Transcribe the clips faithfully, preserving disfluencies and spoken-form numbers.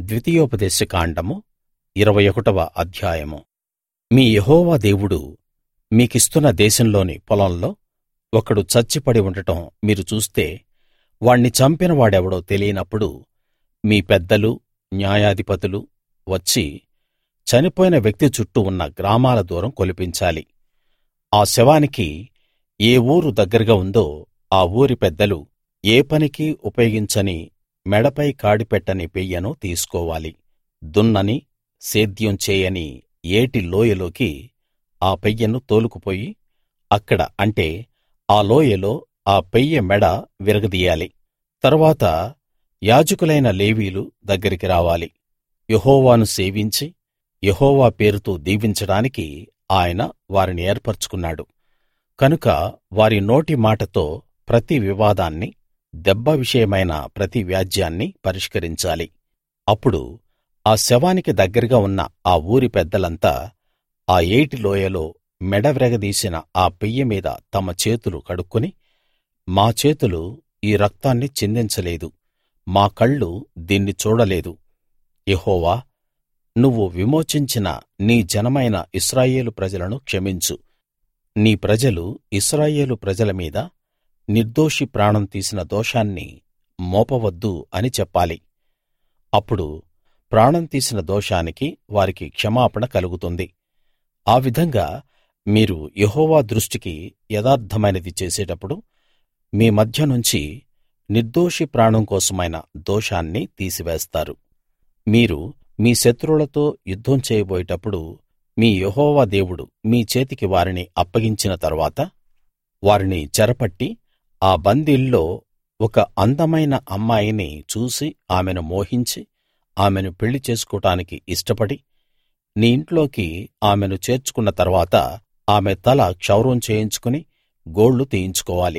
ద్వితీయోపదేశ కాండము ఇరవై ఒకటవ అధ్యాయము. మీ యెహోవా దేవుడు మీకిస్తున్న దేశంలోని పొలంలో ఒకడు చచ్చిపడి ఉండటం మీరు చూస్తే, వాణ్ణి చంపిన వాడెవడో తెలియనప్పుడు మీ పెద్దలు, న్యాయాధిపతులు వచ్చి చనిపోయిన వ్యక్తి చుట్టూ ఉన్న గ్రామాల దూరం కొలిపించాలి. ఆ శవానికి ఏ ఊరు దగ్గరగా ఉందో ఆ ఊరి పెద్దలు ఏ పనికీ ఉపయోగించని మెడపై కాడిపెట్టని పెయ్యను తీసుకోవాలి. దున్నని, సేద్యం చేయని ఏటి లోయలోకి ఆ పెయ్యను తోలుకుపోయి అక్కడ, అంటే ఆ లోయలో ఆ పెయ్య మెడ విరగదీయాలి. తరువాత యాజకులైన లేవీయులు దగ్గరికి రావాలి. యెహోవాను సేవించి యెహోవా పేరుతో దీవించడానికి ఆయన వారిని ఏర్పరచుకున్నాడు. కనుక వారి నోటి మాటతో ప్రతి వివాదాన్ని, దెబ్బ విషయమైన ప్రతి వ్యాజ్యాన్ని పరిష్కరించాలి. అప్పుడు ఆ శవానికి దగ్గరగా ఉన్న ఆ ఊరి పెద్దలంతా ఆ ఏటి లోయలో మెడ విరగదీసిన ఆ పెయ్య మీద తమ చేతులు కడుక్కుని, మా చేతులు ఈ రక్తాన్ని చిందించలేదు, మా కళ్ళు దీన్ని చూడలేదు. యెహోవా, నువ్వు విమోచించిన నీ జనమైన ఇశ్రాయేలు ప్రజలను క్షమించు. నీ ప్రజలు ఇశ్రాయేలు ప్రజల మీద నిర్దోషి ప్రాణం తీసిన దోషాన్ని మోపవద్దు అని చెప్పాలి. అప్పుడు ప్రాణం తీసిన దోషానికి వారికి క్షమాపణ కలుగుతుంది. ఆ విధంగా మీరు యెహోవా దృష్టికి యథార్థమైనది చేసేటప్పుడు మీ మధ్య నుంచి నిర్దోషి ప్రాణం కోసమైన దోషాన్ని తీసివేస్తారు. మీరు మీ శత్రువులతో యుద్ధం చేయబోయేటప్పుడు మీ యెహోవా దేవుడు మీ చేతికి వారిని అప్పగించిన తరువాత, వారిని చెరపట్టి ఆ బందీల్లో ఒక అందమైన అమ్మాయిని చూసి ఆమెను మోహించి ఆమెను పెళ్లి చేసుకోవడానికి ఇష్టపడి నీ ఇంట్లోకి ఆమెను చేర్చుకున్న తరువాత ఆమె తల క్షౌరం చేయించుకుని గోళ్లు తీయించుకోవాలి.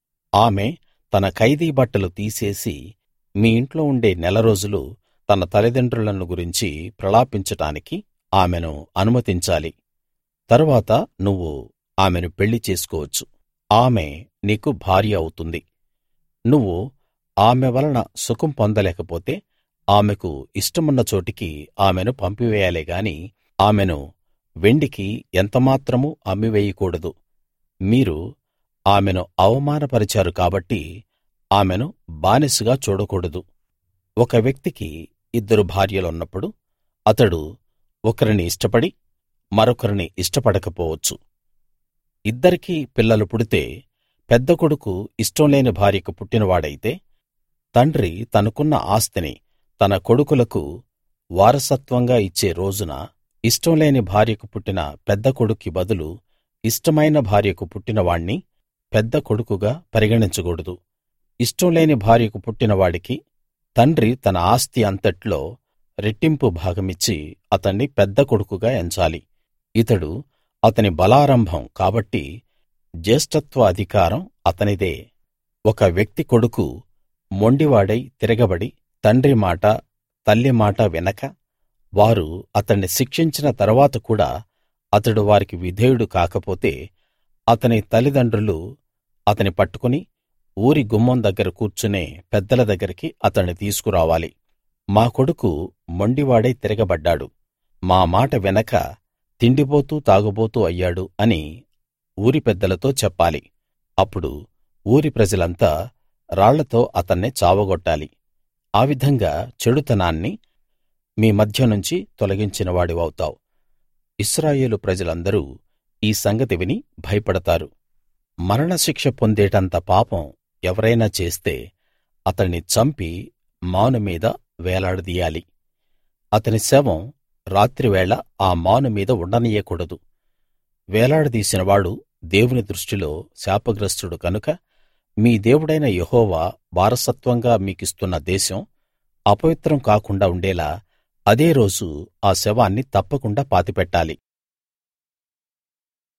ఆమె తన ఖైదీ బట్టలు తీసేసి మీ ఇంట్లో ఉండే నెల రోజులు తన తల్లిదండ్రులను గురించి ప్రలాపించటానికి ఆమెను అనుమతించాలి. తరువాత నువ్వు ఆమెను పెళ్లి చేసుకోవచ్చు. ఆమె నీకు భార్య అవుతుంది. నువ్వు ఆమె వలన సుఖం పొందలేకపోతే ఆమెకు ఇష్టమున్న చోటికి ఆమెను పంపివేయాలే గాని ఆమెను వెండికి ఎంతమాత్రమూ అమ్మివేయకూడదు. మీరు ఆమెను అవమానపరిచారు కాబట్టి ఆమెను బానిసగా చూడకూడదు. ఒక వ్యక్తికి ఇద్దరు భార్యలున్నప్పుడు అతడు ఒకరిని ఇష్టపడి మరొకరిని ఇష్టపడకపోవచ్చు. ఇద్దరికీ పిల్లలు పుడితే పెద్ద కొడుకు ఇష్టం లేని భార్యకు పుట్టినవాడైతే, తండ్రి తనకున్న ఆస్తిని తన కొడుకులకు వారసత్వంగా ఇచ్చే రోజున ఇష్టం లేని భార్యకు పుట్టిన పెద్ద కొడుక్కి బదులు ఇష్టమైన భార్యకు పుట్టినవాణ్ణి పెద్ద కొడుకుగా పరిగణించకూడదు. ఇష్టం లేని భార్యకు పుట్టినవాడికి తండ్రి తన ఆస్తి అంతట్లో రెట్టింపు భాగమిచ్చి అతణ్ణి పెద్ద కొడుకుగా ఎంచాలి. ఇతడు అతని బలారంభం కాబట్టి జ్యేష్ఠత్వ అధికారం అతనిదే. ఒక వ్యక్తి కొడుకు మొండివాడై తిరగబడి తండ్రి మాట, తల్లి మాట వినక, వారు అతణ్ణి శిక్షించిన తరువాత కూడా అతడు వారికి విధేయుడు కాకపోతే, అతని తల్లిదండ్రులు అతని పట్టుకుని ఊరి గుమ్మం దగ్గర కూర్చునే పెద్దల దగ్గరికి అతణ్ణి తీసుకురావాలి. మా కొడుకు మొండివాడై తిరగబడ్డాడు, మా మాట వినక తిండిపోతూ తాగుబోతూ అయ్యాడు అని ఊరి పెద్దలతో చెప్పాలి. అప్పుడు ఊరి ప్రజలంతా రాళ్లతో అతన్ని చావగొట్టాలి. ఆ విధంగా చెడుతనాన్ని మీ మధ్య నుంచి తొలగించిన వాడివౌతావు. ఇశ్రాయేలు ప్రజలందరూ ఈ సంగతి విని భయపడతారు. మరణశిక్ష పొందేటంత పాపం ఎవరైనా చేస్తే అతణ్ణి చంపి మాను మీద వేలాడదీయాలి. అతని శవం రాత్రివేళ ఆ మాను మీద ఉండనీయకూడదు. వేలాడదీసినవాడు దేవుని దృష్టిలో శాపగ్రస్తుడు కనుక మీ దేవుడైన యెహోవా వారసత్వంగా మీకిస్తున్న దేశం అపవిత్రం కాకుండా ఉండేలా అదే రోజు ఆ శవాన్ని తప్పకుండా పాతిపెట్టాలి.